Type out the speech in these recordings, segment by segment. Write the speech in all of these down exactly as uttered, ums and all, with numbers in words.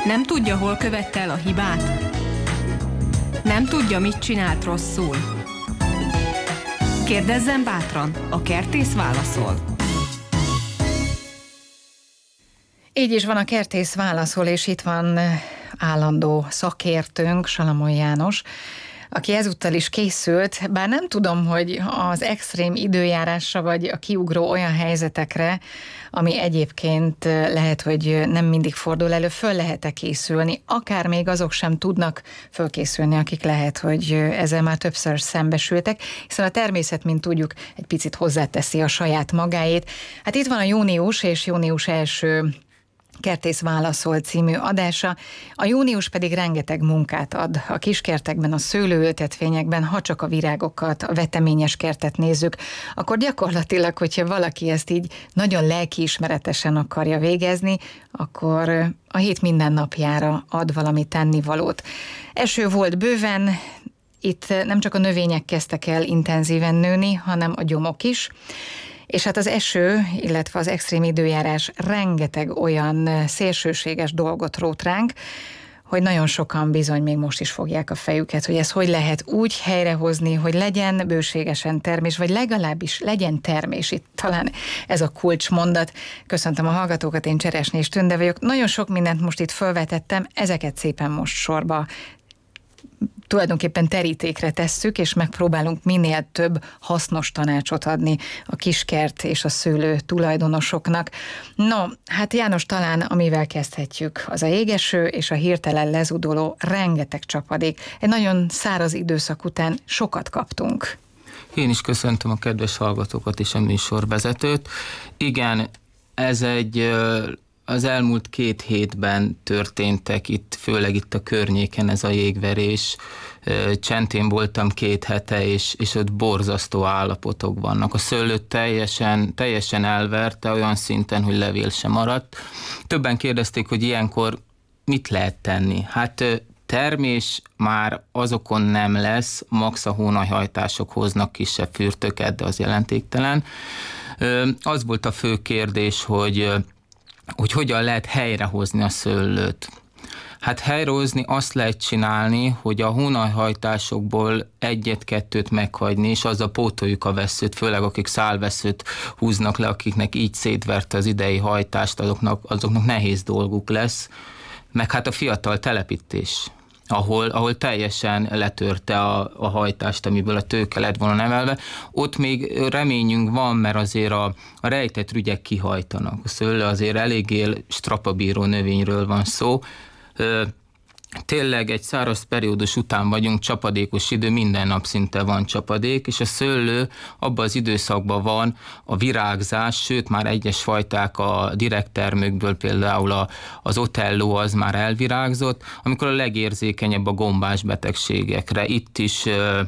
Nem tudja, hol követte el a hibát? Nem tudja, mit csinált rosszul? Kérdezzen bátran, a Kertész válaszol. Így is van, a Kertész válaszol, és itt van állandó szakértőnk, Salamon János, aki ezúttal is készült, bár nem tudom, hogy az extrém időjárásra vagy a kiugró olyan helyzetekre, ami egyébként lehet, hogy nem mindig fordul elő, föl lehet-e készülni, akár még azok sem tudnak fölkészülni, akik lehet, hogy ezzel már többször szembesültek, hiszen a természet, mint tudjuk, egy picit hozzáteszi a saját magáét. Hát itt van a június, és június első Kertész válaszol című adása. A június pedig rengeteg munkát ad a kiskertekben, a szőlőültetvényekben, ha csak a virágokat, a veteményes kertet nézzük, akkor gyakorlatilag, hogyha valaki ezt így nagyon lelkiismeretesen akarja végezni, akkor a hét minden napjára ad valami tennivalót. Eső volt bőven, itt nem csak a növények kezdtek el intenzíven nőni, hanem a gyomok is. És hát az eső, illetve az extrém időjárás rengeteg olyan szélsőséges dolgot rót ránk, hogy nagyon sokan bizony még most is fogják a fejüket, hogy ez hogy lehet úgy helyrehozni, hogy legyen bőségesen termés, vagy legalábbis legyen termés. Itt talán ez a kulcsmondat. Köszöntöm a hallgatókat, én Cseresnés Tünde vagyok. Nagyon sok mindent most itt felvetettem, ezeket szépen most sorba tulajdonképpen terítékre tesszük, és megpróbálunk minél több hasznos tanácsot adni a kiskert és a szőlő tulajdonosoknak. No, hát János, talán amivel kezdhetjük, az a jégeső és a hirtelen lezudoló rengeteg csapadék. Egy nagyon száraz időszak után sokat kaptunk. Én is köszöntöm a kedves hallgatókat és a műsorvezetőt. Igen, ez egy... Az elmúlt két hétben történtek itt, főleg itt a környéken ez a jégverés. Csentén voltam két hete, és, és ott borzasztó állapotok vannak. A szőlőt teljesen, teljesen elverte olyan szinten, hogy levél sem maradt. Többen kérdezték, hogy ilyenkor mit lehet tenni. Hát termés már azokon nem lesz, max a hónajhajtások hoznak kisebb fürtöket, de az jelentéktelen. Az volt a fő kérdés, hogy hogy hogyan lehet helyrehozni a szőlőt. Hát helyrehozni azt lehet csinálni, hogy a hónajhajtásokból egyet-kettőt meghagyni, és azzal pótoljuk a vesszőt, főleg akik szálvesszőt húznak le, akiknek így szétverte az idei hajtást, azoknak, azoknak nehéz dolguk lesz, meg hát a fiatal telepítés, ahol, ahol teljesen letörte a, a hajtást, amiből a tőke lett volna nevelve. Ott még reményünk van, mert azért a, a rejtett rügyek kihajtanak. A szőlő azért eléggé strapabíró növényről van szó. Tényleg egy száraz periódus után vagyunk, csapadékos idő, minden nap szinte van csapadék, és a szőlő abban az időszakban van a virágzás, sőt már egyes fajták a direkt termőkből, például a, az otelló az már elvirágzott, amikor a legérzékenyebb a gombás betegségekre. Itt is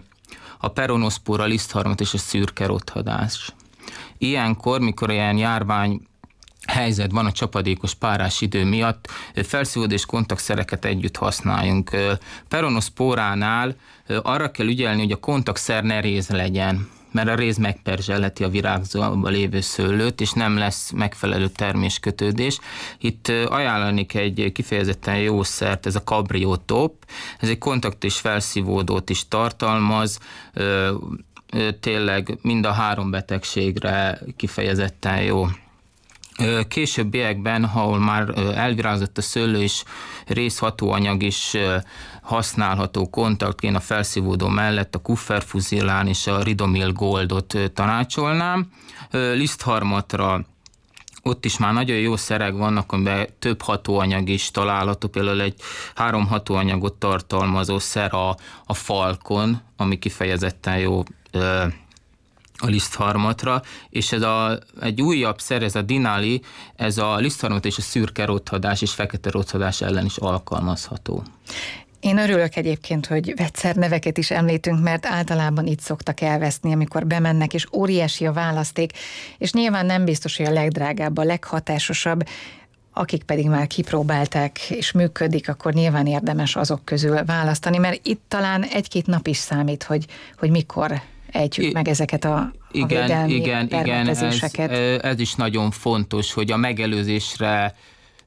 a peronoszpóra, lisztharmat és a szürke rothadás. Ilyenkor, mikor ilyen járvány helyzet van a csapadékos párás idő miatt, felszívódó és kontaktszereket együtt használjunk. Peronoszpóránál arra kell ügyelni, hogy a kontaktszer ne réz legyen, mert a réz megperzselheti a virágzóban lévő szőlőt, és nem lesz megfelelő terméskötődés. Itt ajánlanék egy kifejezetten jó szert, ez a Cabrio-top, ez egy kontakt és felszívódót is tartalmaz, tényleg mind a három betegségre kifejezetten jó. Későbbiekben, ahol már elvirágzott a szőlő és részhatóanyag is használható kontaktként a felszívódó mellett a Kufferfuzilán és a Ridomil Goldot tanácsolnám. Lisztharmatra ott is már nagyon jó szerek vannak, amiben több hatóanyag is található, például egy három hatóanyagot tartalmazó szer a, a Falcon, ami kifejezetten jó a lisztharmatra, és ez a, egy újabb szer, ez a Dinali, ez a lisztharmat és a szürke rothadás és fekete rothadás ellen is alkalmazható. Én örülök egyébként, hogy vegyszerneveket is említünk, mert általában itt szoktak elveszni, amikor bemennek, és óriási a választék, és nyilván nem biztos, hogy a legdrágább, a leghatásosabb, akik pedig már kipróbálták és működik, akkor nyilván érdemes azok közül választani, mert itt talán egy-két nap is számít, hogy, hogy mikor ejtjük I- meg ezeket a, a igen, védelmi igen, igen, ez, permetezéseket. ez is nagyon fontos, hogy a megelőzésre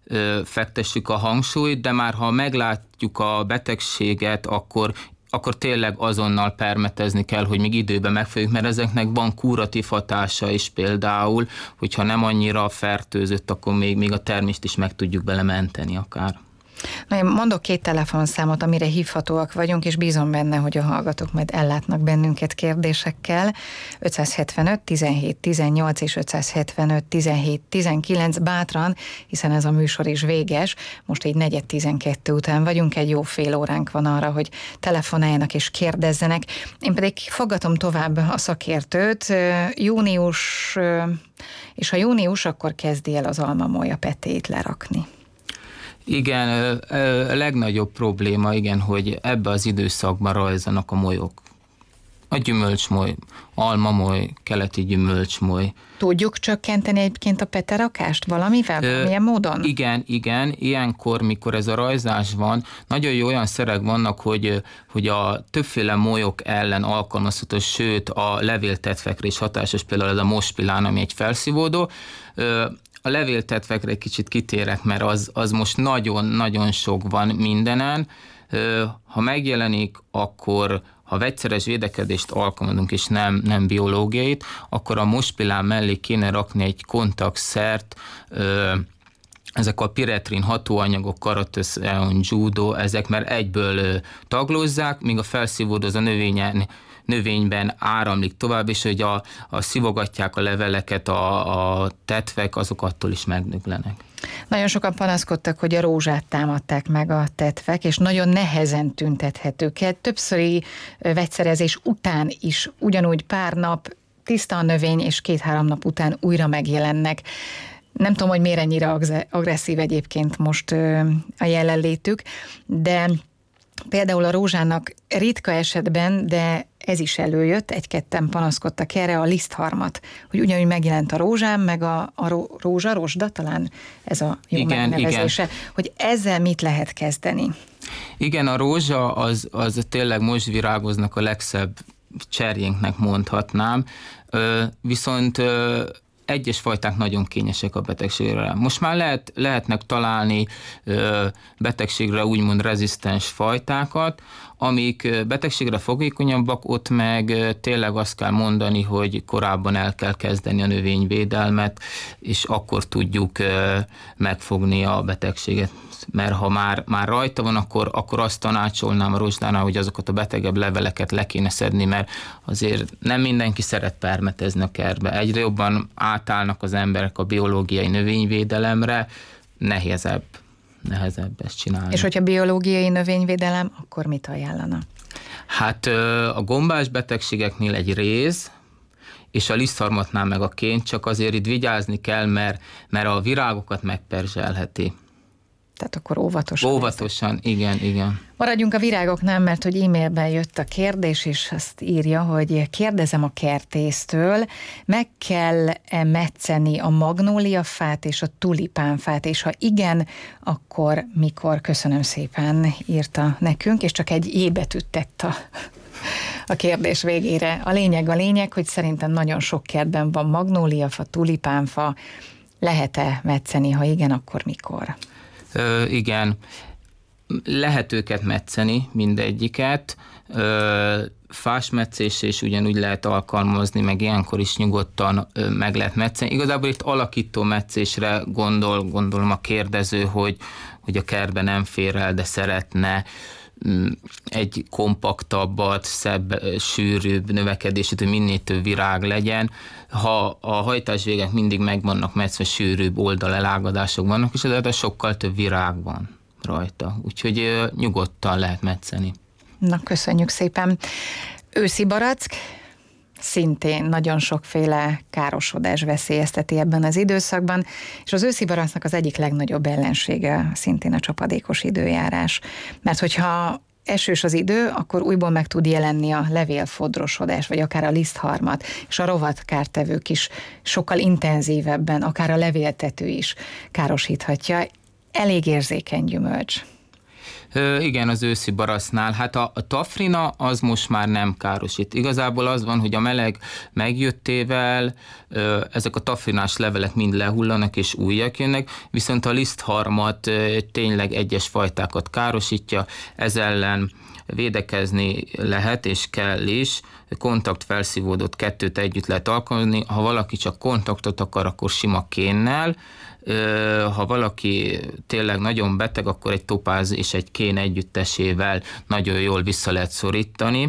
ö, fektessük a hangsúlyt, de már ha meglátjuk a betegséget, akkor akkor tényleg azonnal permetezni kell, hogy még időben megfogjuk, mert ezeknek van kuratív hatása is például, hogyha nem annyira fertőzött, akkor még, még a termést is meg tudjuk bele menteni akár. Na, én mondok két telefonszámot, amire hívhatóak vagyunk, és bízom benne, hogy a hallgatók majd ellátnak bennünket kérdésekkel. ötszázhetvenöt tizenhét tizennyolc és ötszázhetvenöt tizenhét tizenkilenc bátran, hiszen ez a műsor is véges. Most így negyed tizenkettő után vagyunk, egy jó fél óránk van arra, hogy telefonáljanak és kérdezzenek. Én pedig fogatom tovább a szakértőt. Június, és ha június, akkor kezdi el az almamolya petét lerakni. Igen, a legnagyobb probléma, igen, hogy ebbe az időszakban rajzanak a molyok. A gyümölcsmoly, almamoly, keleti gyümölcsmoly. Tudjuk csökkenteni egyébként a peterakást valamivel, valamilyen módon? Igen, igen, ilyenkor, mikor ez a rajzás van, nagyon jó olyan szerek vannak, hogy, hogy a többféle molyok ellen alkalmazható, sőt a levéltetvekre is hatásos, például ez a mospilán, ami egy felszívódó. A levéltetvekre egy kicsit kitérek, mert az, az most nagyon-nagyon sok van mindenen. Ha megjelenik, akkor ha vegyszeres védekezést alkalmazunk, és nem, nem biológiait, akkor a mospilán mellé kéne rakni egy kontaktszert, ezek a piretrin hatóanyagok, karotoszeon, judo, ezek már egyből taglózzák, míg a felszívódó az a növényen növényben áramlik tovább, és hogy a, a szivogatják a leveleket, a, a tetvek, azok attól is megdöglenek. Nagyon sokan panaszkodtak, hogy a rózsát támadták meg a tetvek, és nagyon nehezen tüntethetők el. Többszöri vegyszerezés után is ugyanúgy pár nap tiszta a növény, és két-három nap után újra megjelennek. Nem tudom, hogy miért ennyire agresszív egyébként most a jelenlétük, de például a rózsának ritka esetben, de ez is előjött, egy-ketten panaszkodtak erre, a lisztharmat, hogy ugyanúgy megjelent a rózsám, meg a, a rózsa, rozsda, talán ez a jó igen, megnevezése, igen. Hogy ezzel mit lehet kezdeni? Igen, a rózsa az, az tényleg most virágoznak a legszebb cserjénknek mondhatnám, viszont egyes fajták nagyon kényesek a betegségre. Most már lehet, lehetnek találni ö, betegségre úgymond rezisztens fajtákat, amik betegségre fogékonyabbak, ott meg ö, tényleg azt kell mondani, hogy korábban el kell kezdeni a növényvédelmet, és akkor tudjuk ö, megfogni a betegséget. Mert ha már, már rajta van, akkor, akkor azt tanácsolnám a rozsdánál, hogy azokat a betegebb leveleket le kéne szedni, mert azért nem mindenki szeret permetezni a kertbe. Egyre jobban átállnak az emberek a biológiai növényvédelemre, nehezebb, nehezebb ezt csinálni. És hogyha biológiai növényvédelem, akkor mit ajánlana? Hát a gombás betegségeknél egy réz, és a lisztharmatnál meg a kén, csak azért itt vigyázni kell, mert, mert a virágokat megperzselheti. Tehát akkor óvatosan. Óvatosan, ez. igen, igen. Maradjunk a virágoknál, mert hogy e-mailben jött a kérdés, és azt írja, hogy kérdezem a kertésztől, meg kell-e metszeni a magnóliafát és a tulipánfát, és ha igen, akkor mikor? Köszönöm szépen, írta nekünk, és csak egy J betűt tett a, a kérdés végére. A lényeg a lényeg, hogy szerintem nagyon sok kertben van magnóliafa, tulipánfa, lehet-e metszeni, ha igen, akkor mikor? Ö, igen, lehet őket metszeni, mindegyiket, ö, fásmetszésre is ugyanúgy lehet alkalmazni, meg ilyenkor is nyugodtan ö, meg lehet metszeni. Igazából itt alakító metszésre gondol, gondolom a kérdező, hogy, hogy a kertben nem fér el, de szeretne egy kompaktabbat, szebb, sűrűbb növekedését, hogy minél több virág legyen. Ha a hajtásvégek mindig meg vannak metszve, sűrűbb oldalelágadások vannak, és ezért sokkal több virág van rajta. Úgyhogy nyugodtan lehet metszeni. Na, köszönjük szépen. Őszi barack, szintén nagyon sokféle károsodás veszélyezteti ebben az időszakban, és az őszi baracknak az egyik legnagyobb ellensége szintén a csapadékos időjárás. Mert hogyha esős az idő, akkor újból meg tud jelenni a levélfodrosodás, vagy akár a lisztharmat, és a rovatkártevők is sokkal intenzívebben, akár a levéltető is károsíthatja. Elég érzékeny gyümölcs. Igen, az őszi barasznál. Hát a, a tafrina az most már nem károsít. Igazából az van, hogy a meleg megjöttével ezek a tafrinás levelek mind lehullanak és újak jönnek, viszont a lisztharmat tényleg egyes fajtákat károsítja, ez ellen védekezni lehet és kell is, kontaktfelszívódott kettőt együtt lehet alkalmazni, ha valaki csak kontaktot akar, akkor sima kénnel, ha valaki tényleg nagyon beteg, akkor egy topáz és egy kén együttesével nagyon jól vissza lehet szorítani.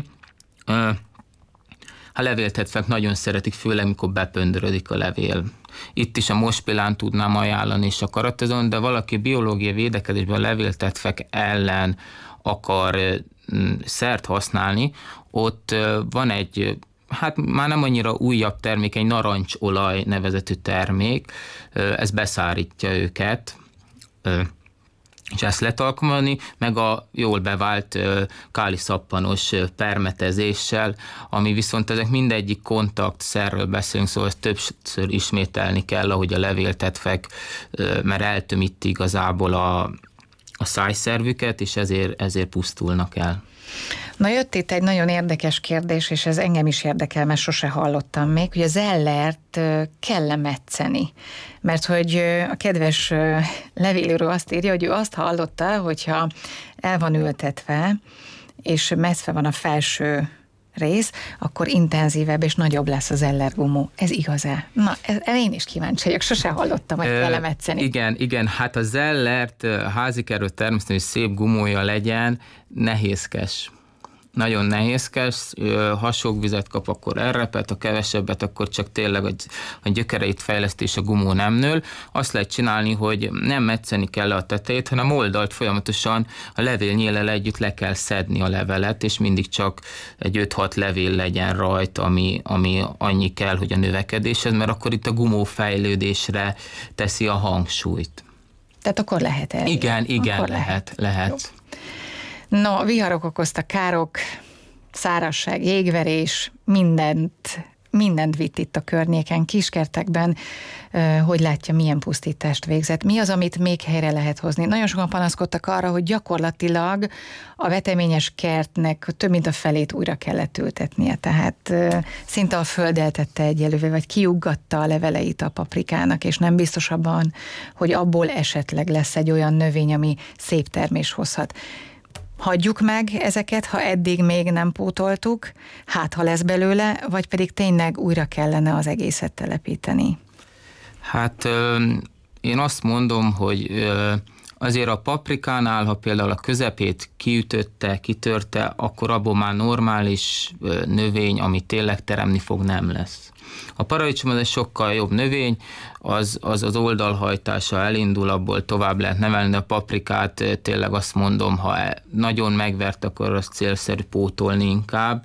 A levéltetvek nagyon szeretik, főleg mikor bepöndörödik a levél. Itt is a mospilán tudnám ajánlani, és a karatezon, de valaki biológiai védekezésben a levéltetvek ellen akar szert használni, ott van egy, hát már nem annyira újabb termék, egy narancsolaj nevezetű termék, ez beszárítja őket, és ezt lehet alkalmazni, meg a jól bevált káliszappanos permetezéssel, ami viszont ezek mindegyik kontaktszerről beszélünk, szóval többször ismételni kell, ahogy a levéltetvek, mert eltömíti igazából a, a szájszervüket, és ezért, ezért pusztulnak el. Na, jött itt egy nagyon érdekes kérdés, és ez engem is érdekel, mert sose hallottam még, hogy az ellert kell-e metszeni. Mert hogy a kedves levélíró azt írja, hogy ő azt hallotta, hogyha el van ültetve, és metszve van a felső rész, akkor intenzívebb és nagyobb lesz az ellergumó. Ez igaz-e? Na, ez, én is kíváncsi vagyok, sose hallottam, hogy kell metszeni. Igen, igen, hát az ellert házikerül természetesen szép gumója legyen, nehézkes. Nagyon nehézkes, ha sok vizet kap, akkor elrepet, ha kevesebbet, akkor csak tényleg a gyökereit fejleszti, és a gumó nem nől. Azt lehet csinálni, hogy nem metszeni kell a tetejét, hanem oldalt folyamatosan a levélnyéllel együtt le kell szedni a levelet, és mindig csak egy öt-hat levél legyen rajta, ami, ami annyi kell, hogy a növekedéshez, mert akkor itt a gumó fejlődésre teszi a hangsúlyt. Tehát akkor lehet el. Igen, igen, akkor lehet, lehet. lehet. No, viharok okoztak károk, szárazság, jégverés, mindent, mindent vitt itt a környéken, kiskertekben, hogy látja, milyen pusztítást végzett. Mi az, amit még helyre lehet hozni? Nagyon sokan panaszkodtak arra, hogy gyakorlatilag a veteményes kertnek több mint a felét újra kellett ültetnie, tehát szinte a föld eltette egyelővé, vagy kiuggatta a leveleit a paprikának, és nem biztos abban, hogy abból esetleg lesz egy olyan növény, ami szép termés hozhat. Hagyjuk meg ezeket, ha eddig még nem pótoltuk, hát ha lesz belőle, vagy pedig tényleg újra kellene az egészet telepíteni? Hát én azt mondom, hogy azért a paprikánál, ha például a közepét kiütötte, kitörte, akkor abból már normális növény, ami tényleg teremni fog, nem lesz. A paradicsom az egy sokkal jobb növény, az, az az oldalhajtása elindul, abból tovább lehet nevelni, a paprikát tényleg azt mondom, ha nagyon megvert, akkor azt célszerű pótolni inkább.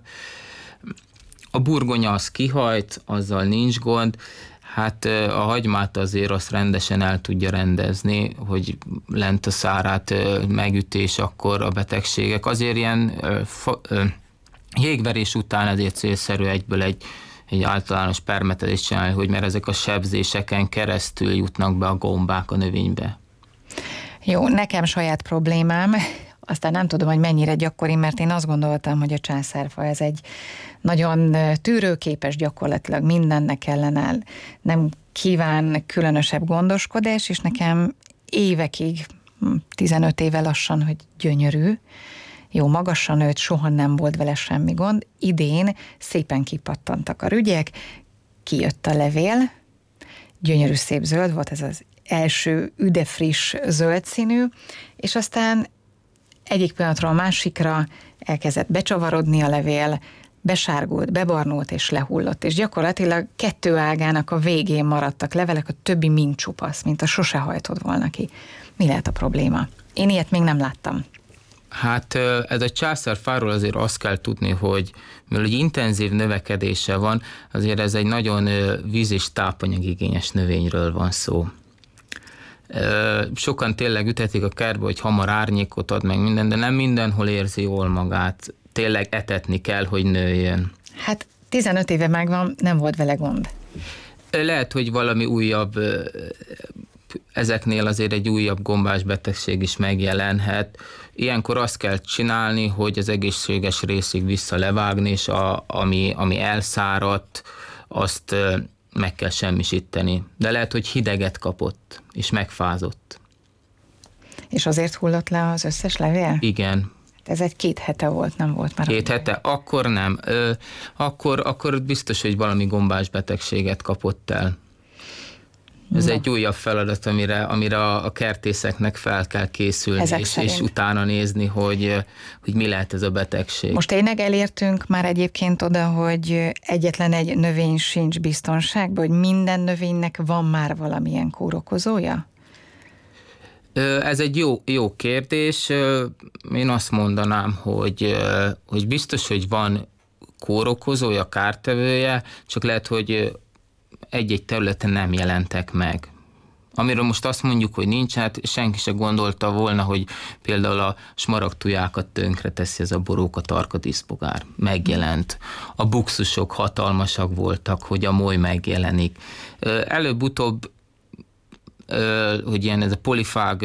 A burgonya az kihajt, azzal nincs gond, hát a hagymát azért azt rendesen el tudja rendezni, hogy lent a szárát megütés, akkor a betegségek. Azért ilyen fa, jégverés után ezért célszerű egyből egy egy általános permetezést csinálni, hogy mert ezek a sebzéseken keresztül jutnak be a gombák a növénybe. Jó, nekem saját problémám, aztán nem tudom, hogy mennyire gyakori, mert én azt gondoltam, hogy a császárfa ez egy nagyon tűrőképes, gyakorlatilag mindennek ellenáll, nem kíván különösebb gondoskodás, és nekem évekig, tizenöt éve lassan, hogy gyönyörű, jó, magasan nőtt, soha nem volt vele semmi gond. Idén szépen kipattantak a rügyek, kijött a levél, gyönyörű szép zöld volt, ez az első üdefriss zöld színű, és aztán egyik pillanatról a másikra elkezdett becsavarodni a levél, besárgult, bebarnult és lehullott, és gyakorlatilag kettő ágának a végén maradtak levelek, a többi mind csupasz, mint a sose hajtott volna ki. Mi lehet a probléma? Én ilyet még nem láttam. Hát ez a császárfáról azért azt kell tudni, hogy mivel egy intenzív növekedése van, azért ez egy nagyon víz- és tápanyagigényes növényről van szó. Sokan tényleg ütetik a kertbe, hogy hamar árnyékot ad meg minden, de nem mindenhol érzi jól magát. Tényleg etetni kell, hogy nőjön. Hát tizenöt éve megvan, nem volt vele gond. Lehet, hogy valami újabb ezeknél azért egy újabb gombás betegség is megjelenhet. Ilyenkor azt kell csinálni, hogy az egészséges részig vissza levágni, és a, ami, ami elszáradt, azt meg kell semmisíteni. De lehet, hogy hideget kapott, és megfázott. És azért hullott le az összes levél? Igen. Ez egy két hete volt, nem volt már. Két hete? Akkor nem. Ö, akkor, akkor biztos, hogy valami gombás betegséget kapott el. Ez no. egy újabb feladat, amire, amire a kertészeknek fel kell készülni, és, és utána nézni, hogy, hogy mi lehet ez a betegség. Most tényleg elértünk már egyébként oda, hogy egyetlen egy növény sincs biztonságban, hogy minden növénynek van már valamilyen kórokozója? Ez egy jó, jó kérdés. Én azt mondanám, hogy, hogy biztos, hogy van kórokozója, kártevője, csak lehet, hogy egy-egy területen nem jelentek meg. Amiről most azt mondjuk, hogy nincs, hát senki se gondolta volna, hogy például a smaragdtujákat tönkre teszi ez a boróka tarka díszbogár. Megjelent. A buxusok hatalmasak voltak, hogy a moly megjelenik. Előbb-utóbb, hogy ilyen ez a polifág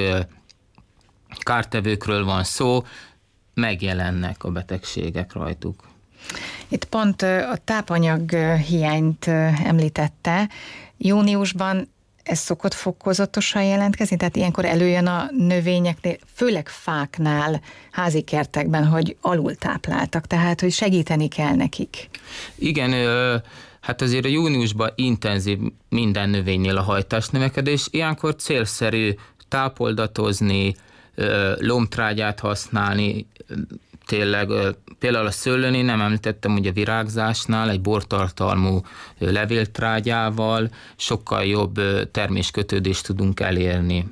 kártevőkről van szó, megjelennek a betegségek rajtuk. Itt pont a tápanyag hiányt említette. Júniusban ez szokott fokozatosan jelentkezni, tehát ilyenkor előjön a növényeknél, főleg fáknál, házi kertekben, hogy alultápláltak, tehát hogy segíteni kell nekik. Igen, hát azért a júniusban intenzív minden növénynél a hajtásnövekedés, ilyenkor célszerű tápoldatozni, lombtrágyát használni, tényleg például a szőlőnél nem említettem, hogy a virágzásnál egy bortartalmú levéltrágyával sokkal jobb terméskötődést tudunk elérni.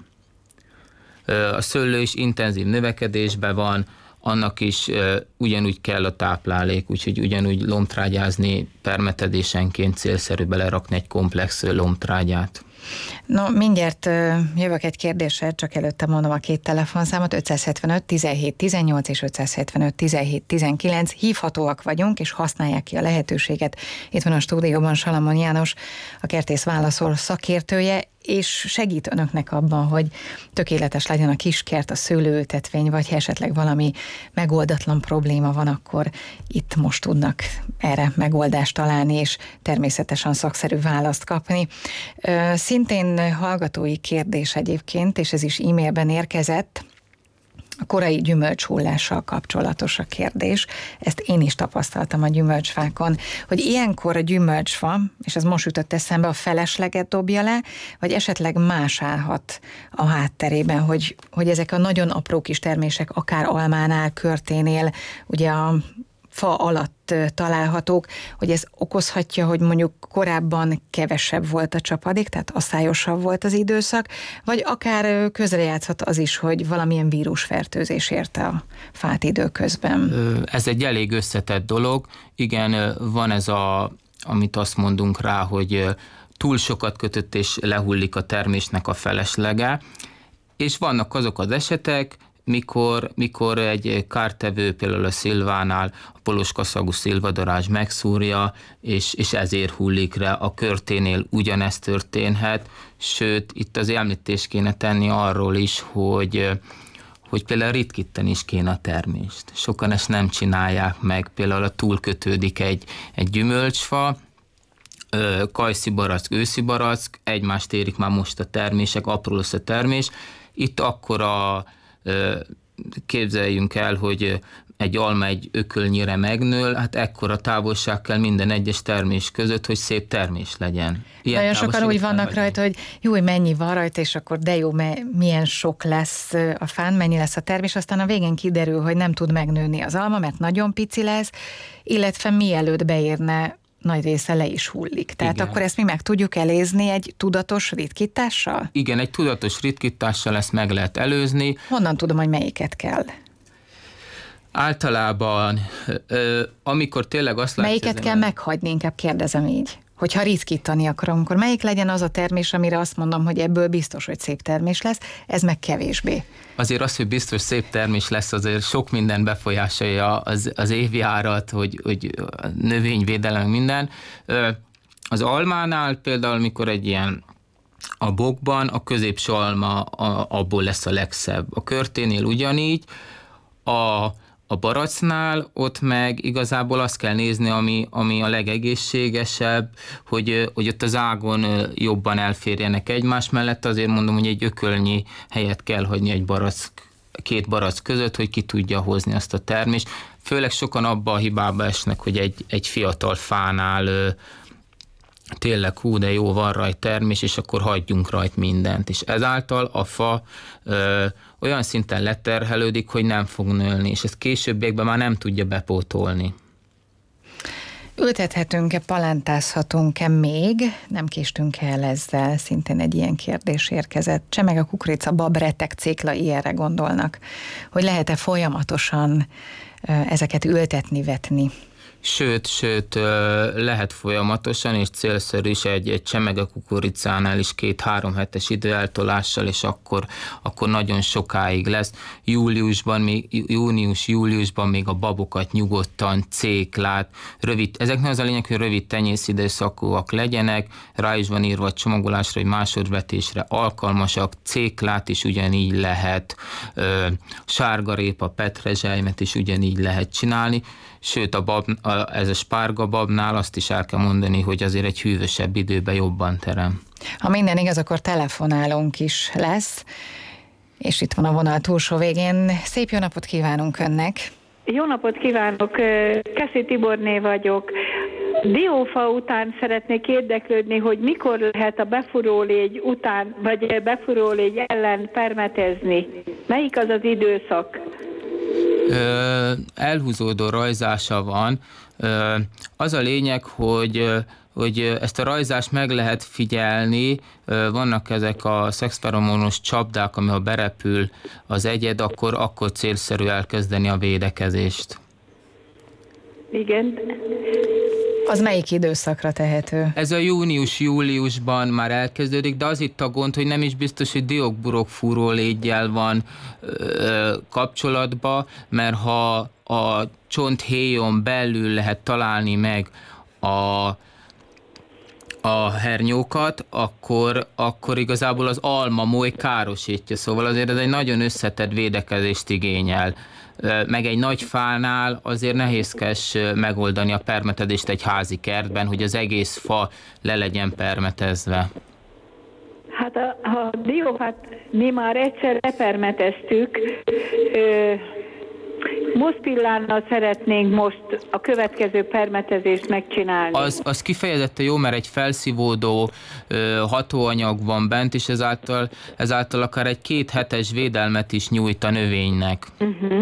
A szőlő is intenzív növekedésben van, annak is ugyanúgy kell a táplálék, úgyhogy ugyanúgy lombtrágyázni permetedésenként célszerű belerakni egy komplex lombtrágyát. No, mindjárt jövök egy kérdéssel, csak előtte mondom a két telefonszámot, ötszázhetvenöt tizenhét tizennyolc és ötszázhetvenöt tizenhét tizenkilenc. Hívhatóak vagyunk, és használják ki a lehetőséget. Itt van a stúdióban Salamon János, a Kertész Válaszol szakértője, és segít önöknek abban, hogy tökéletes legyen a kiskert, a szőlőültetvény, vagy ha esetleg valami megoldatlan probléma van, akkor itt most tudnak erre megoldást találni, és természetesen szakszerű választ kapni. Szintén hallgatói kérdés egyébként, és ez is e-mailben érkezett, a korai gyümölcshullással kapcsolatos a kérdés. Ezt én is tapasztaltam a gyümölcsfákon, hogy ilyenkor a gyümölcsfa, és ez most jutott eszembe, a felesleget dobja le, vagy esetleg más állhat a hátterében, hogy, hogy ezek a nagyon apró kis termések, akár almánál, körténél, ugye a fa alatt találhatók, hogy ez okozhatja, hogy mondjuk korábban kevesebb volt a csapadék, tehát asszályosabb volt az időszak, vagy akár közrejátszhat az is, hogy valamilyen vírusfertőzés érte a fát időközben. Ez egy elég összetett dolog. Igen, van ez a, amit azt mondunk rá, hogy túl sokat kötött és lehullik a termésnek a feleslege, és vannak azok az esetek, Mikor, mikor egy kártevő, például a szilvánál a poloskaszagú szilvadarázs megszúrja, és, és ezért hullik rá. A körténél ugyanezt történhet, sőt, itt az említést kéne tenni arról is, hogy, hogy például ritkítani is kéne a termést. Sokan ezt nem csinálják meg, például a túlkötődik egy, egy gyümölcsfa, kajszi barack, őszi barack, egymást érik már most a termések, apró lesz a termés. Itt akkor a képzeljünk el, hogy egy alma egy ökölnyire megnől, hát ekkora távolság kell minden egyes termés között, hogy szép termés legyen. Ilyen nagyon sokan úgy vannak vagy rajta, hogy jó, hogy mennyi van rajta, és akkor de jó, milyen sok lesz a fán, mennyi lesz a termés, aztán a végén kiderül, hogy nem tud megnőni az alma, mert nagyon pici lesz, illetve mielőtt beérne, nagy része le is hullik. Tehát igen. Akkor ezt mi meg tudjuk elézni egy tudatos ritkítással? Igen, egy tudatos ritkítással ezt meg lehet előzni. Honnan tudom, hogy melyiket kell? Általában, amikor tényleg azt látja... Melyiket kell meghagyni, inkább kérdezem így. Hogyha ritkítani akarom, akkor melyik legyen az a termés, amire azt mondom, hogy ebből biztos, hogy szép termés lesz, ez meg kevésbé. Azért az, hogy biztos szép termés lesz, azért sok minden befolyásolja az, az évjárat, hogy, hogy a növényvédelem, minden. Az almánál például, mikor egy ilyen a bokban a középső alma a, abból lesz a legszebb. A körténél ugyanígy, a A baracnál ott meg igazából azt kell nézni, ami, ami a legegészségesebb, hogy, hogy ott az ágon jobban elférjenek egymás mellett. Azért mondom, hogy egy ökölnyi helyet kell hagyni egy barack, két barack között, hogy ki tudja hozni azt a termést. Főleg sokan abba a hibába esnek, hogy egy, egy fiatal fánál tényleg hú, de jó, van rajt termés, és akkor hagyjunk rajt mindent. És ezáltal a fa ö, olyan szinten leterhelődik, hogy nem fog nőni, és ezt későbbiekben már nem tudja bepótolni. Ültethetünk-e, palántázhatunk-e még? Nem késtünk el ezzel, szintén egy ilyen kérdés érkezett. Csemege a kukorica, bab, retek, cékla, ilyenre gondolnak, hogy lehet-e folyamatosan ezeket ültetni, vetni? Sőt, sőt, lehet folyamatosan, és célszerű is egy, egy csemege kukoricánál is két-három hetes időeltolással, és akkor, akkor nagyon sokáig lesz. Júliusban, még, június-júliusban még a babokat nyugodtan, céklát, rövid, ezeknek az a lényeg, hogy rövid tenyészidőszakúak legyenek, rá is van írva a csomagolásra, hogy másodvetésre alkalmasak, céklát is ugyanígy lehet, sárgarépa, petrezselymet is ugyanígy lehet csinálni, sőt, a bab, a, ez a spárga babnál azt is el kell mondani, hogy azért egy hűvösebb időben jobban terem. Ha minden igaz, akkor telefonálónk is lesz, és itt van a vonal túlsó végén. Szép jó napot kívánunk önnek! Jó napot kívánok! Keszi Tiborné vagyok. Diófa után szeretnék érdeklődni, hogy mikor lehet a befúrólégy után, vagy befúrólégy ellen permetezni. Melyik az az időszak? Ö, elhúzódó rajzása van. Ö, az a lényeg, hogy, hogy ezt a rajzást meg lehet figyelni. Ö, vannak ezek a szexferomonos csapdák, ami ha berepül az egyed, akkor, akkor célszerű elkezdeni a védekezést. Igen. Az melyik időszakra tehető? Ez a június-júliusban már elkezdődik, de az itt a gond, hogy nem is biztos, hogy diókburok fúrólégyel van ö, kapcsolatban, mert ha a csonthéjon belül lehet találni meg a a hernyókat, akkor, akkor igazából az alma moly károsítja, szóval azért ez egy nagyon összetett védekezést igényel. Meg egy nagy fánál azért nehézkes megoldani a permetezést egy házi kertben, hogy az egész fa le legyen permetezve. Hát a, a diófát mi már egyszer lepermeteztük, moszpillánnal szeretnénk most a következő permetezést megcsinálni. Az, az kifejezetten jó, mert egy felszívódó ö, hatóanyag van bent, és ezáltal, ezáltal akár egy két hetes védelmet is nyújt a növénynek. Uh-huh.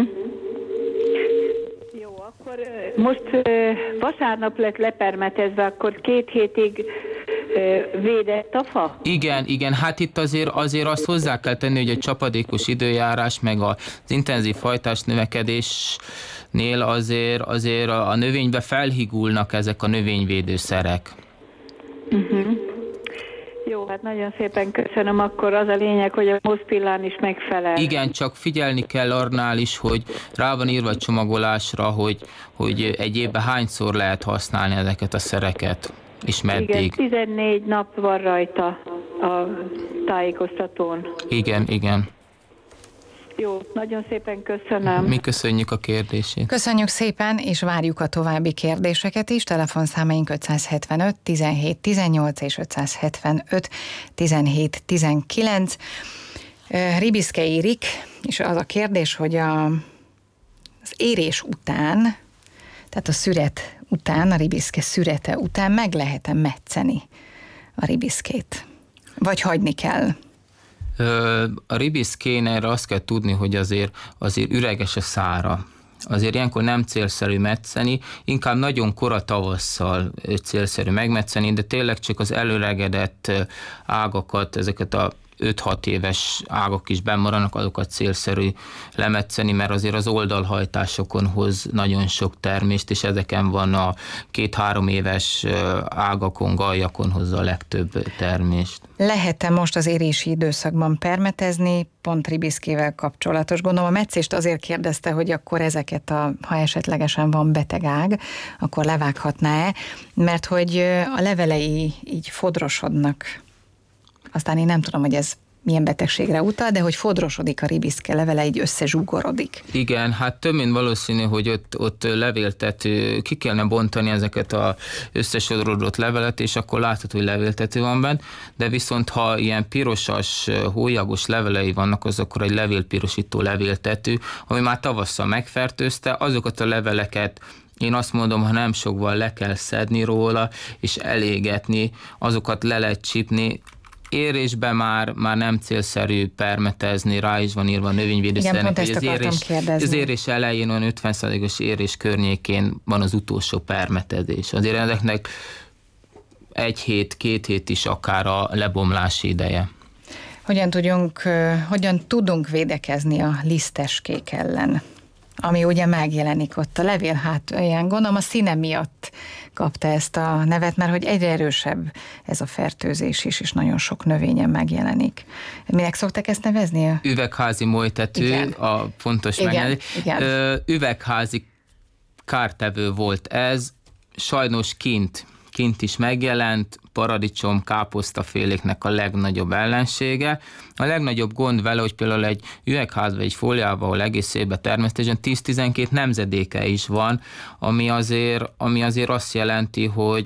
Jó, akkor most ö, vasárnap lett lepermetezve, akkor két hétig védett a fa? Igen, igen, hát itt azért, azért azt hozzá kell tenni, hogy a csapadékos időjárás, meg az intenzív fajtás növekedésnél azért, azért a növénybe felhigulnak ezek a növényvédőszerek. Uh-huh. Jó, hát nagyon szépen köszönöm, akkor az a lényeg, hogy a moszpillán is megfelel. Igen, csak figyelni kell arnál is, hogy rá van írva a csomagolásra, hogy, hogy egy évben hányszor lehet használni ezeket a szereket. És meddig? Igen, tizennégy nap van rajta a tájékoztatón. Igen, igen. Jó, nagyon szépen köszönöm. Mi köszönjük a kérdését. Köszönjük szépen, és várjuk a további kérdéseket is. Telefonszámaink ötszázhetvenöt tizenhét tizennyolc és ötszázhetvenöt tizenhét tizenkilenc. Ribiszke Érik, és az a kérdés, hogy a, az érés után, tehát a szüret után, a ribiszke szürete után meg lehet-e metszeni a ribiszkét? Vagy hagyni kell? A ribiszkénél azt kell tudni, hogy azért, azért üreges a szára. Azért ilyenkor nem célszerű metszeni, inkább nagyon kora tavasszal célszerű megmetszeni, de tényleg csak az előregedett ágakat, ezeket a öt-hat éves ágak is bennmaradnak, azokat célszerű lemetszeni, mert azért az oldalhajtásokon hoz nagyon sok termést, és ezeken van a két-három éves ágakon, galjakon hozza a legtöbb termést. Lehet-e most az érési időszakban permetezni, pont ribiszkével kapcsolatos? Gondolom a metszést azért kérdezte, hogy akkor ezeket, a, ha esetlegesen van beteg ág, akkor levághatná-e, mert hogy a levelei így fodrosodnak. aztán én nem tudom, hogy ez milyen betegségre utal, de hogy fodrosodik a ribiszke levele, így összezsugorodik. Igen, hát több mint valószínű, hogy ott, ott levéltető, ki kellene bontani ezeket az összesodródott levelet, és akkor látható, hogy levéltető van benne, de viszont ha ilyen pirosas, hólyagos levelei vannak, az akkor egy levélpirosító levéltető, ami már tavasszal megfertőzte, azokat a leveleket én azt mondom, ha nem sokval le kell szedni róla, és elégetni, azokat le lehet csípni. Érésben már, már nem célszerű permetezni, rá is van írva a növényvédőszernek, hogy az érés, az érés elején olyan ötven százalékos érés környékén van az utolsó permetezés. Azért ezeknek egy hét, két hét is akár a lebomlási ideje. Hogyan tudjunk, hogyan tudunk védekezni a liszteskék ellen, ami ugye megjelenik ott a levél hátulján. Gondolom a színe miatt kapta ezt a nevet, mert hogy egyre erősebb ez a fertőzés is, és nagyon sok növényen megjelenik. Minek szokták ezt nevezni? Üvegházi molytető, igen. A pontos megjelenés. Üvegházi kártevő volt ez, sajnos kint, kint is megjelent, paradicsom, káposztaféléknek a legnagyobb ellensége. A legnagyobb gond vele, hogy például egy üvegházba, egy fóliában, ahol egész évben termesztésen tíz-tizenkét nemzedéke is van, ami azért, ami azért azt jelenti, hogy,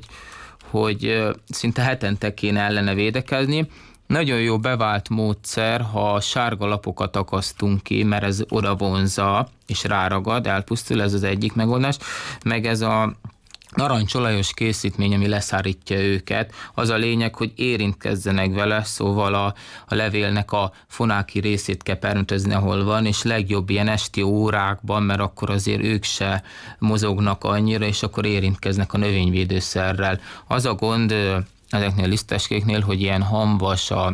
hogy szinte hetente kéne ellene védekezni. Nagyon jó bevált módszer, ha sárga lapokat akasztunk ki, mert ez oda vonzza és ráragad, elpusztul, ez az egyik megoldás, meg ez a narancsolajos készítmény, ami leszárítja őket. Az a lényeg, hogy érintkezzenek vele, szóval a, a levélnek a fonáki részét kell permetezni, ahol van, és legjobb ilyen esti órákban, mert akkor azért ők se mozognak annyira, és akkor érintkeznek a növényvédőszerrel. Az a gond ezeknél a liszteskéknél, hogy ilyen hamvas a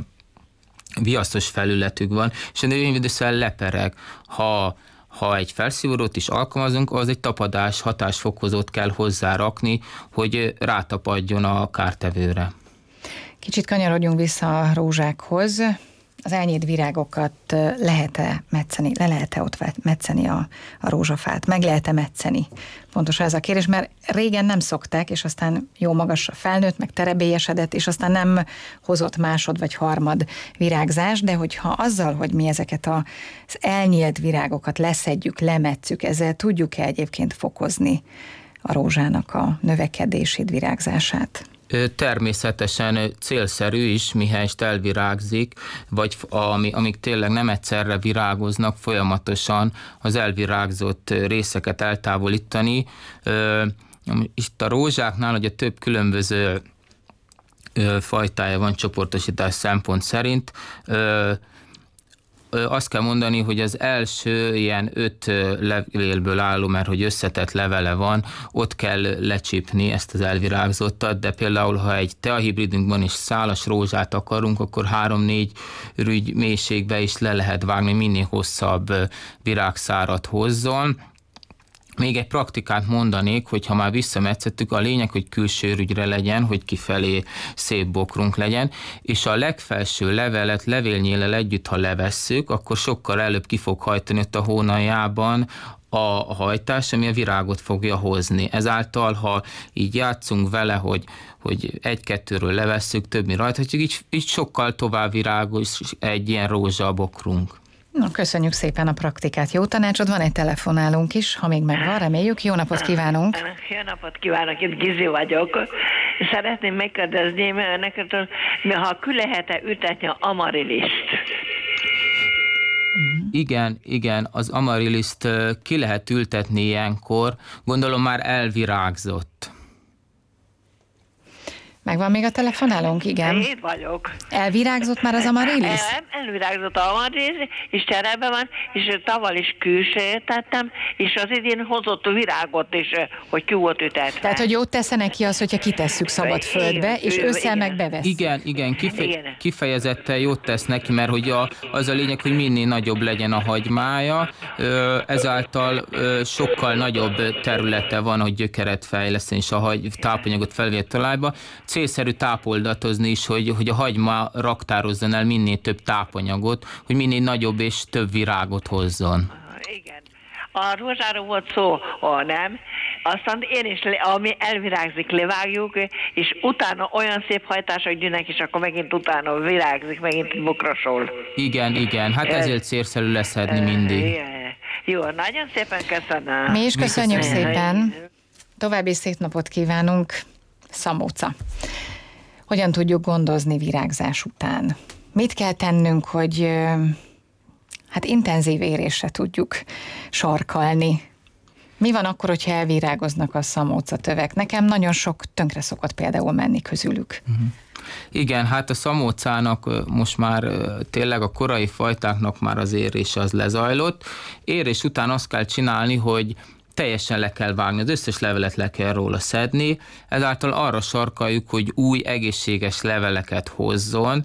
viaszos felületük van, és a növényvédőszer lepereg. Ha Ha egy felszívódót is alkalmazunk, az egy tapadás hatásfokozót kell hozzárakni, hogy rátapadjon a kártevőre. Kicsit kanyarodjunk vissza a rózsákhoz. Az elnyílt virágokat lehet-e metszeni, le lehet-e ott metszeni a, a rózsafát? Meg lehet-e metszeni? Pontosan ez a kérdés, mert régen nem szokták, és aztán jó magasra felnőtt, meg terebélyesedett, és aztán nem hozott másod vagy harmad virágzás, de hogyha azzal, hogy mi ezeket az elnyílt virágokat leszedjük, lemetszük, ezzel tudjuk-e egyébként fokozni a rózsának a növekedését, virágzását? Természetesen célszerű is, mihelyest elvirágzik, vagy ami, amíg tényleg nem egyszerre virágoznak, folyamatosan az elvirágzott részeket eltávolítani. Itt a rózsáknál ugye több különböző fajtája van csoportosítás szempont szerint. Azt kell mondani, hogy az első ilyen öt levélből álló, mert hogy összetett levele van, ott kell lecsípni ezt az elvirágzottat, de például, ha egy teahibridünkben is szálas rózsát akarunk, akkor három-négy rügy mélységbe is le lehet vágni, minél hosszabb virágszárat hozzon. Még egy praktikát mondanék, hogy ha már visszametszettük, a lényeg, hogy külső rügyre legyen, hogy kifelé szép bokrunk legyen, és a legfelső levelet levélnyéllel együtt, ha levesszük, akkor sokkal előbb ki fog hajtani ott a hónaljában a hajtás, ami a virágot fogja hozni. Ezáltal, ha így játszunk vele, hogy, hogy egy-kettőről levesszük, többi rajta, így, így sokkal tovább virágos egy ilyen rózsabokrunk. No, köszönjük szépen a praktikát. Jó tanácsod, van egy telefonálunk is, ha még megvan, reméljük. Jó napot kívánunk! Jó napot kívánok, itt Gizi vagyok. Szeretném megkérdezni neked, ha kül lehet-e ütetni a amarilist? Igen, igen, az amariliszt ki lehet ültetni ilyenkor, gondolom már elvirágzott. Megvan még a telefonálónk? Igen. Én vagyok. Elvirágzott már az amarilis? El, elvirágzott az amarilis, és cserebe van, és tavaly is külsőt tettem, és az idén hozott virágot is, hogy ki volt ütetve. Tehát, hogy jót tesz neki az, hogyha kitesszük szabad földbe, és ősszel meg bevesz. Igen, igen, kife- igen, kifejezetten jót tesz neki, mert hogy a, az a lényeg, hogy minél nagyobb legyen a hagymája, ezáltal sokkal nagyobb területe van, hogy gyökeret fejleszteni, és a hagy, tápanyagot felvé a talajba. Célszerű tápoldatozni is, hogy, hogy a hagyma raktározzon el minél több tápanyagot, hogy minél nagyobb és több virágot hozzon. Igen. A rózsáról volt szó, ó, nem? aztán én is, ami elvirágzik, levágjuk, és utána olyan szép hajtások gyűnnek, és akkor megint utána virágzik, megint bokrasol. Igen, igen, hát ezért célszerű leszedni mindig. Igen. Jó, nagyon szépen köszönöm. Mi is köszönjük Mi szépen. További szép napot kívánunk. Szamóca. Hogyan tudjuk gondozni virágzás után? Mit kell tennünk, hogy hát intenzív érésre tudjuk sarkalni? Mi van akkor, hogyha elvirágoznak a szamóca tövek? Nekem nagyon sok tönkre szokott például menni közülük. Uh-huh. Igen, hát a szamócának most már tényleg a korai fajtáknak már az érés az lezajlott. Érés után azt kell csinálni, hogy teljesen le kell vágni, az összes levelet le kell róla szedni, ezáltal arra sarkaljuk, hogy új egészséges leveleket hozzon,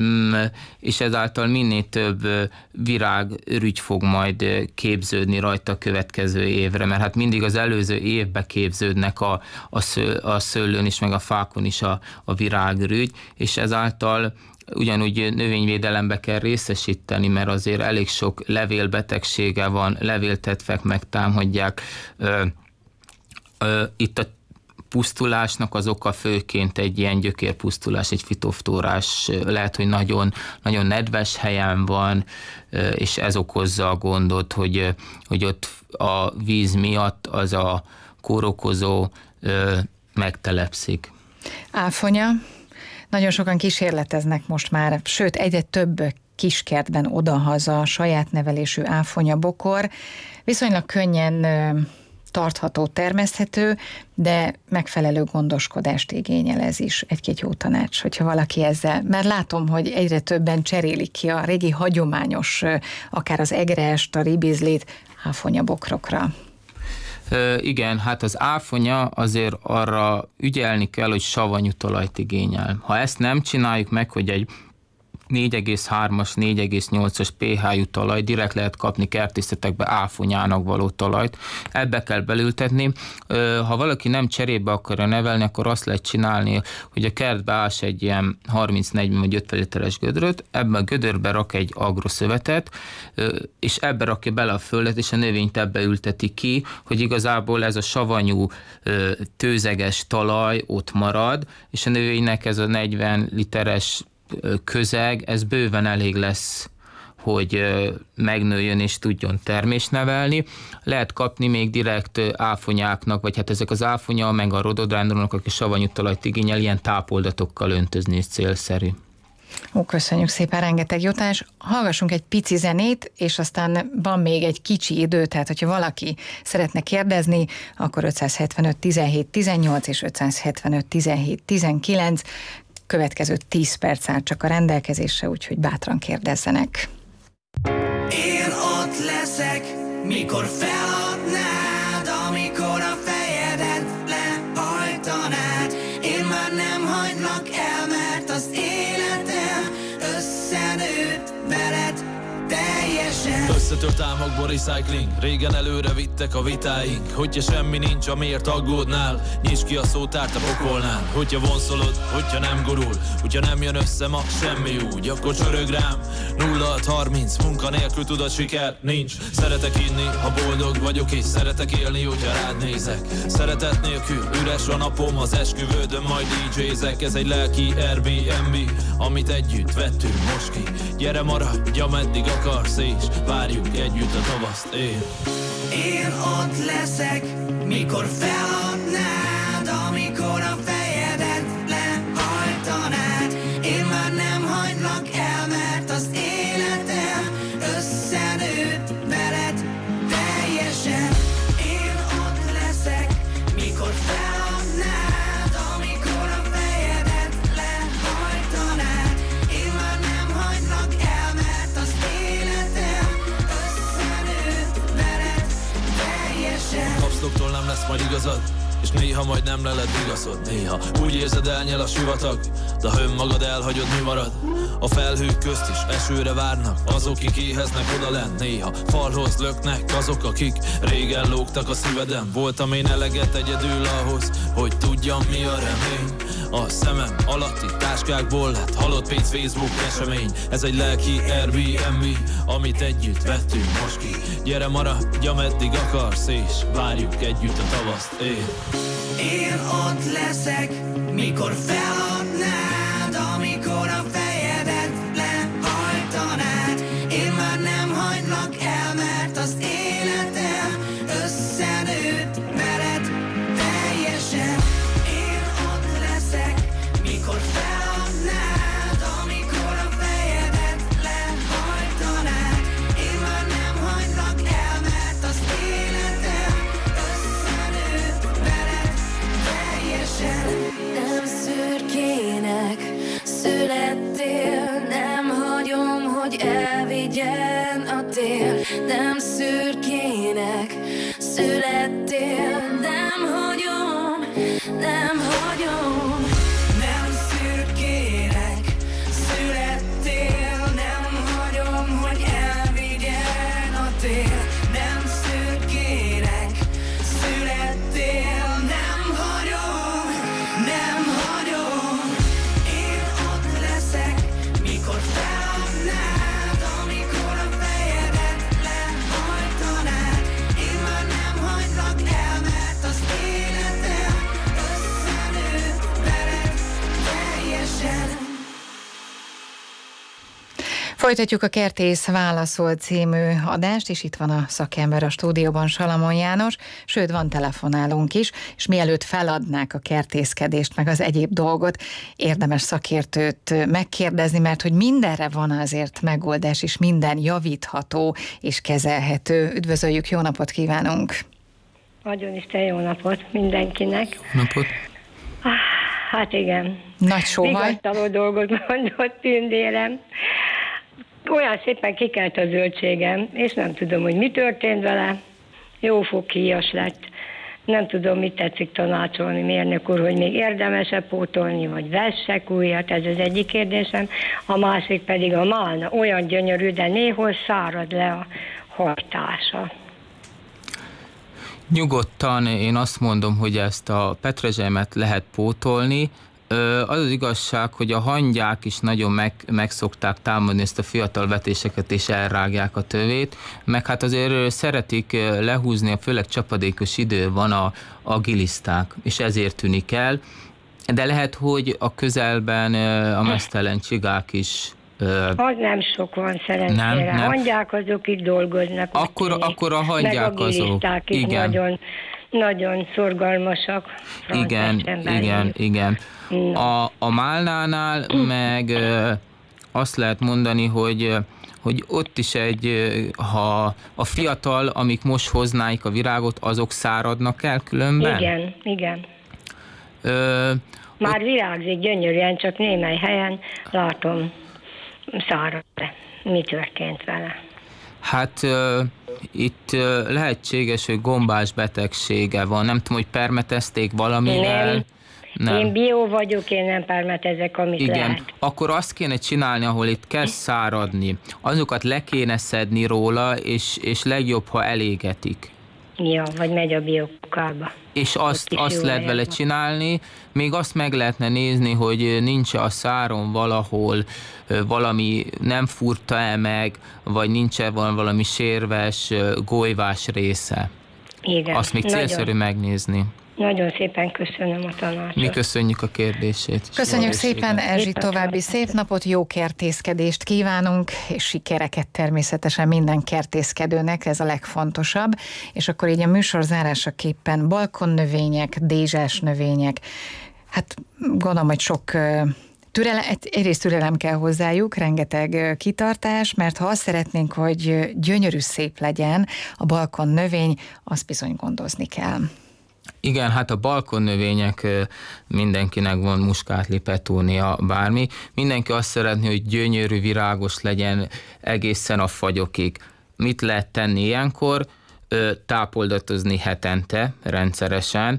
és ezáltal minél több virágürügy fog majd képződni rajta a következő évre, mert hát mindig az előző évbe képződnek a, a, sző, a szőlőn is, meg a fákon is a, a virágürügy, és ezáltal ugyanúgy növényvédelembe kell részesíteni, mert azért elég sok levélbetegsége van, levéltetvek megtámadják. Ö, ö, itt a pusztulásnak az oka főként egy ilyen gyökérpusztulás, egy fitoftorás, lehet, hogy nagyon, nagyon nedves helyen van, és ez okozza a gondot, hogy, hogy ott a víz miatt az a kórokozó megtelepszik. Áfonya. Nagyon sokan kísérleteznek most már, sőt egyre több kiskertben odahaza saját nevelésű áfonyabokor. Viszonylag könnyen tartható, termeszthető, de megfelelő gondoskodást igényel ez is. Egy-két jó tanács, hogyha valaki ezzel, mert látom, hogy egyre többen cserélik ki a régi hagyományos, akár az egrest, a ribizlit áfonyabokrokra. Igen, hát az áfonya azért arra ügyelni kell, hogy savanyú talajt igényel. Ha ezt nem csináljuk meg, hogy egy négy egész hármas, négy egész nyolcas pé há-jú talaj, direkt lehet kapni kertészetekbe áfonyának való talajt, ebbe kell belültetni. Ha valaki nem cserébe akarja nevelni, akkor azt lehet csinálni, hogy a kertbe ás egy ilyen harminc-negyven vagy ötven literes gödröt, ebben a gödörbe rak egy agroszövetet, és ebbe rakja bele a földet, és a növényt ebbe ülteti ki, hogy igazából ez a savanyú, tőzeges talaj ott marad, és a növénynek ez a negyven literes közeg, ez bőven elég lesz, hogy megnőjön és tudjon termést nevelni. Lehet kapni még direkt áfonyáknak, vagy hát ezek az áfonya, meg a rododrándonok, akik savanyú talajt igényel, ilyen tápoldatokkal öntözni is célszerű. Ó, köszönjük szépen, rengeteg jó tanács. Hallgassunk egy pici zenét, és aztán van még egy kicsi idő, tehát hogyha valaki szeretne kérdezni, akkor ötszázhetvenöt tizenhét tizennyolc és ötszázhetvenöt tizenhét tizenkilenc, következő tíz perc áll csak a rendelkezésre, úgyhogy bátran kérdezzenek. Én ott leszek, mikor feladnád, amikor a fejedet lehajtanád. Én már nem hagylak el, mert az életem összenőtt veled teljesen. Összetört álmokból recycling, régen előre vittek a vitáink. Hogyha semmi nincs, amiért aggódnál, nyisd ki a szótárt a pokolnál. Hogyha vonszolod, hogyha nem gurul, hogyha nem jön össze ma semmi úgy, akkor csörög rám nulla hat harminc, munka nélkül tudod, siker nincs. Szeretek inni, ha boldog vagyok, és szeretek élni, hogyha rád nézek. Szeretet nélkül üres a napom, az esküvődön majd dé jézek. Ez egy lelki Airbnb, amit együtt vettünk most ki. Gyere maradj, ameddig akarsz, és várjuk együtt a tavaszt, én. Én ott leszek, mikor feladnád, amikor a fejedet lehajtanád. Én már nem hagylak el, mert az életem összenőtt veled teljesen. Én ott leszek, mikor feladnád, amikor a fejedet lehajtanád. Én már nem hagylak el, mert az életem összenőtt veled teljesen. Kapszloktól nem lesz majd igazad, és néha majd nem leled igazod. Néha úgy érzed, elnyel a sivatag, de ha önmagad elhagyod, mi marad? A felhők közt is esőre várnak azok, akik éheznek odalent. Néha falhoz löknek azok, akik régen lógtak a szíveden. Voltam én eleget egyedül ahhoz, hogy tudjam, mi a remény. A szemem alatti táskákból lett halott pénz, Facebook esemény. Ez egy lelki Airbnb, amit együtt vettünk most ki. Gyere, maradj, ameddig akarsz, és várjuk együtt a tavaszt. Én, Én ott leszek, mikor feladnád, amikor a fejedet lehajtanád. Én már nem hagylak el, mert az életem összenőtt veled teljesen. Én ott leszek, mikor feladnád, amikor a fejedet lehajtanád. Én már nem hagylak el, mert az életem összenőtt veled teljesen. Nem szürkének születtél, nem hagyom, hogy elvigyen a tél. Nem szürkének születtél, nem hagyom, nem hagyom. Nem szürkének születtél, nem hagyom, hogy elvigyen a tél. Nem szürkének születtél, nem hagyom, nem hagyom. Én ott leszek, mikor feladnád, amikor a fejedet lehajtanád. Én már nem hagylak el, mert az életem összenőtt veled teljesen. Folytatjuk a Kertész válaszol című adást, és itt van a szakember a stúdióban, Salamon János, sőt van telefonálunk is, és mielőtt feladnák a kertészkedést, meg az egyéb dolgot, érdemes szakértőt megkérdezni, mert hogy mindenre van azért megoldás, és minden javítható és kezelhető. Üdvözöljük, jó napot kívánunk! Nagyon Isten jó napot mindenkinek. Napot. Hát igen. Nagy sóhaj. Vigasztaló dolgot mondott Tündérem. Olyan szépen kikelt a zöldségem, és nem tudom, hogy mi történt vele. Jó foghíjas lett. Nem tudom, mit tetszik tanácsolni, mérnök úr, hogy még érdemes-e pótolni, vagy vessek újat, ez az egyik kérdésem. A másik pedig a málna. Olyan gyönyörű, de néhol szárad le a hajtása. Nyugodtan én azt mondom, hogy ezt a petrezselymet lehet pótolni. Az az igazság, hogy a hangyák is nagyon meg, meg szokták támadni ezt a fiatal vetéseket, és elrágják a tövét, meg hát azért szeretik lehúzni, főleg csapadékos idő van a, a giliszták, és ezért tűnik el. De lehet, hogy a közelben a meztelen csigák is... Az nem sok van szerencsére. Nem, nem. Hangyák azok itt dolgoznak. Akkor, akkor a hangyák azok. Igen. Nagyon, nagyon szorgalmasak. Igen, igen, igen. A, a málnánál meg azt lehet mondani, hogy, hogy ott is egy, ha a fiatal, amik most hoznáik a virágot, azok száradnak el különben? Igen, igen. Ö, Már virágzik gyönyörűen, csak némely helyen látom szárad le. Mi történt vele? Hát uh, itt uh, lehetséges, hogy gombás betegsége van. Nem tudom, hogy permetezték valamivel. Nem. Nem. Én bió vagyok, én nem permetezek, amit Igen. lehet. Akkor azt kéne csinálni, ahol itt kezd száradni. Azokat le kéne szedni róla, és, és legjobb, ha elégetik. Ja, vagy megy a biókába. És azt, azt lehet vele csinálni, még azt meg lehetne nézni, hogy nincs a száron valahol valami nem furta-e meg, vagy nincs-e valami sérves, golyvás része. Igen. Azt még célszerű nagyon megnézni. Nagyon szépen köszönöm a tanácsot. Mi köszönjük a kérdését. Köszönjük szépen, Erzsi, további szép napot, jó kertészkedést kívánunk, és sikereket természetesen minden kertészkedőnek, ez a legfontosabb. És akkor így a műsor zárásaképpen balkonnövények, dézsás növények, hát gondolom, hogy sok türelem, egyrészt türelem kell hozzájuk, rengeteg kitartás, mert ha azt szeretnénk, hogy gyönyörű, szép legyen a balkon növény, azt bizony gondozni kell. Igen, hát a balkonnövények mindenkinek van, muskátli, petúnia, bármi. Mindenki azt szeretné, hogy gyönyörű, virágos legyen egészen a fagyokig. Mit lehet tenni ilyenkor? Tápoldatozni hetente, rendszeresen,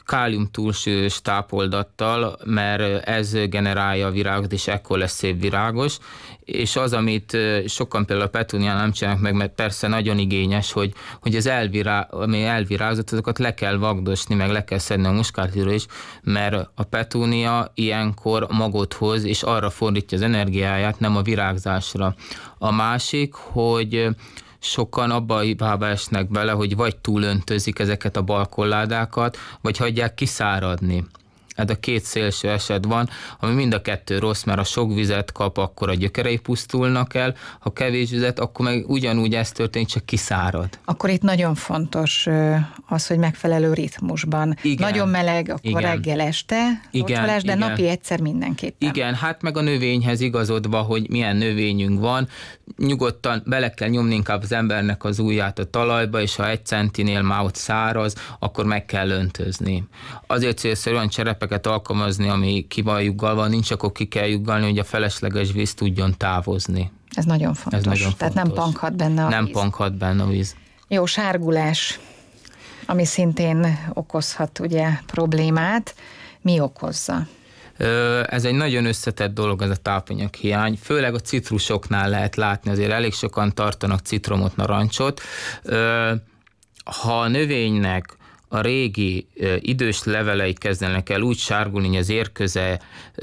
kálium túlsúlyos tápoldattal, mert ez generálja a virágot, és ekkor lesz szép virágos, és az, amit sokan például a petúnián nem csinálnak meg, mert persze nagyon igényes, hogy, hogy az elvirá, ami elvirázott, azokat le kell vagdosni, meg le kell szedni a muskátliról is, mert a petúnia ilyenkor magot hoz, és arra fordítja az energiáját, nem a virágzásra. A másik, hogy sokan abba a hibába esnek bele, hogy vagy túlöntözik ezeket a balkonládákat, vagy hagyják kiszáradni. Ez a két szélső eset van, ami mind a kettő rossz, mert ha sok vizet kap, akkor a gyökerei pusztulnak el, ha kevés vizet, akkor meg ugyanúgy ez történik, csak kiszárad. Akkor itt nagyon fontos az, hogy megfelelő ritmusban. Igen. Nagyon meleg, akkor igen. reggel este, locsolás, de igen. napi egyszer mindenképpen. Igen, hát meg a növényhez igazodva, hogy milyen növényünk van, nyugodtan bele kell nyomni inkább az embernek az ujját a talajba, és ha egy centinél már ott száraz, akkor meg kell öntözni. Azért célszerű olyan cserepeket alkalmazni, ami ki van juggalva, nincs, akkor ki kell juggalni, hogy a felesleges víz tudjon távozni. Ez nagyon fontos. Ez nagyon Tehát fontos. nem pankhat benne a nem víz. Nem pankhat benne a víz. Jó, sárgulás, ami szintén okozhat ugye problémát. Mi okozza? Ez egy nagyon összetett dolog, ez a tápanyaghiány. Főleg a citrusoknál lehet látni, azért elég sokan tartanak citromot, narancsot. Ha a növénynek a régi idős levelei kezdenek el úgy sárgulni, hogy az érköze,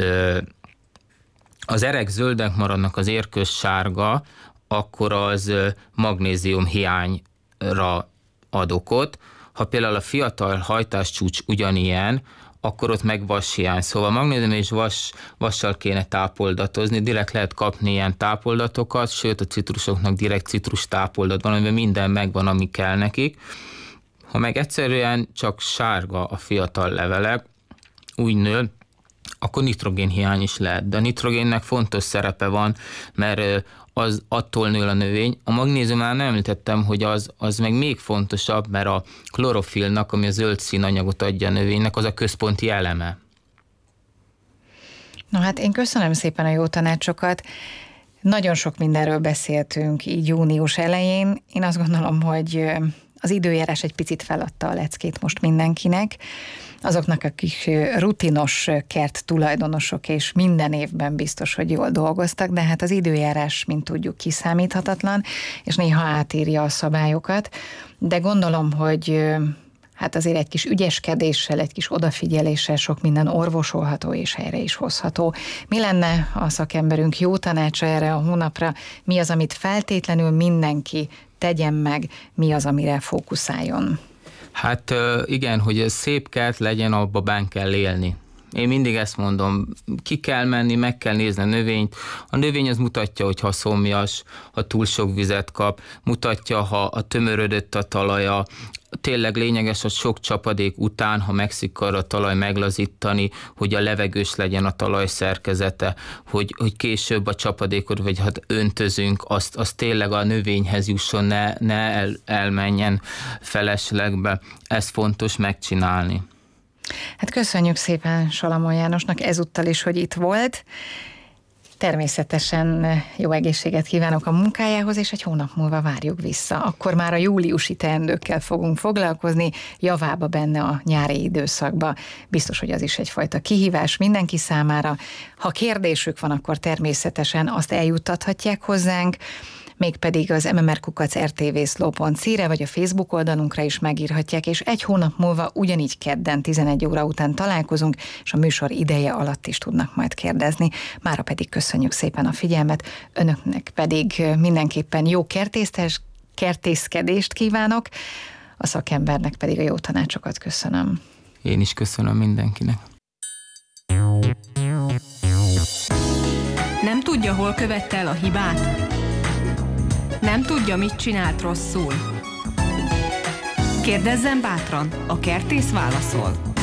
az erek zöldek maradnak, az érköz sárga, akkor az magnézium hiányra ad okot. Ha például a fiatal hajtáscsúcs ugyanilyen, akkor ott meg vashiány. Szóval magnézium és vas, vassal kéne tápoldatozni, direkt lehet kapni ilyen tápoldatokat, sőt a citrusoknak direkt citrus tápoldat van, amiben minden megvan, ami kell nekik. Ha meg egyszerűen csak sárga a fiatal levelek, úgy nő, akkor nitrogénhiány is lehet. De a nitrogénnek fontos szerepe van, mert az attól nő a növény. A magnéziumnál nem említettem, hogy az, az meg még fontosabb, mert a klorofilnak, ami a zöld színanyagot adja a növénynek, az a központi eleme. No hát én köszönöm szépen a jó tanácsokat. Nagyon sok mindenről beszéltünk így június elején. Én azt gondolom, hogy az időjárás egy picit feladta a leckét most mindenkinek. Azoknak, akik rutinos kert tulajdonosok, és minden évben biztos, hogy jól dolgoztak, de hát az időjárás, mint tudjuk, kiszámíthatatlan, és néha átírja a szabályokat. De gondolom, hogy hát azért egy kis ügyeskedéssel, egy kis odafigyeléssel sok minden orvosolható és helyre is hozható. Mi lenne a szakemberünk jó tanácsa erre a hónapra? Mi az, amit feltétlenül mindenki tegyen meg, mi az, amire fókuszáljon? Hát igen, hogy ez szép kert legyen, abba benn kell élni. Én mindig ezt mondom, ki kell menni, meg kell nézni a növényt. A növény az mutatja, hogy ha szomjas, ha túl sok vizet kap, mutatja, ha a tömörödött a talaja. Tényleg lényeges, hogy sok csapadék után, ha megszikkar a talaj, meglazítani, hogy a levegős legyen a talaj szerkezete, hogy, hogy később a csapadékot, vagy ha öntözünk, azt, azt tényleg a növényhez jusson, ne, ne el, elmenjen feleslegbe. Ez fontos megcsinálni. Hát köszönjük szépen Salamon Jánosnak ezúttal is, hogy itt volt. Természetesen jó egészséget kívánok a munkájához, és egy hónap múlva várjuk vissza. Akkor már a júliusi teendőkkel fogunk foglalkozni, javába benne a nyári időszakba. Biztos, hogy az is egyfajta kihívás mindenki számára. Ha kérdésük van, akkor természetesen azt eljuttathatják hozzánk, mégpedig az em em er kukac er té vé szló pont cé-re, vagy a Facebook oldalunkra is megírhatják, és egy hónap múlva ugyanígy kedden tizenegy óra után találkozunk, és a műsor ideje alatt is tudnak majd kérdezni. Mára pedig köszönjük szépen a figyelmet, önöknek pedig mindenképpen jó kertésztes, kertészkedést kívánok, a szakembernek pedig a jó tanácsokat köszönöm. Én is köszönöm mindenkinek. Nem tudja, hol követte el a hibát? Nem tudja, mit csinált rosszul? Kérdezzen bátran, a kertész válaszol.